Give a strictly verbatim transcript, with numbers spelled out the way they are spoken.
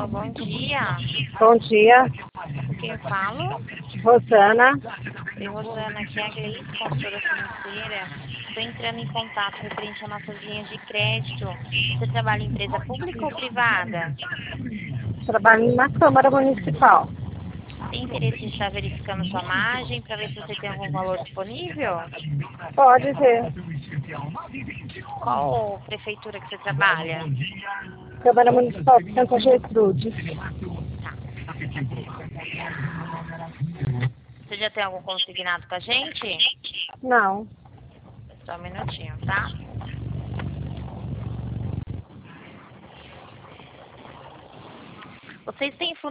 bom dia. Bom dia, Com quem eu falo? Rosana. Oi, Rosana, aqui é a Gleice, consultora financeira. Estou entrando em contato referente a nossas linhas de crédito. Você trabalha em empresa pública ou privada? Trabalho na Câmara Municipal. Tem interesse em estar verificando sua margem para ver se você tem algum valor disponível? Pode ver. Qual prefeitura que você trabalha? Câmara Municipal de Santa Gertrude. Tá. Você já tem algum consignado com a gente? Não. Só um minutinho, tá? Vocês têm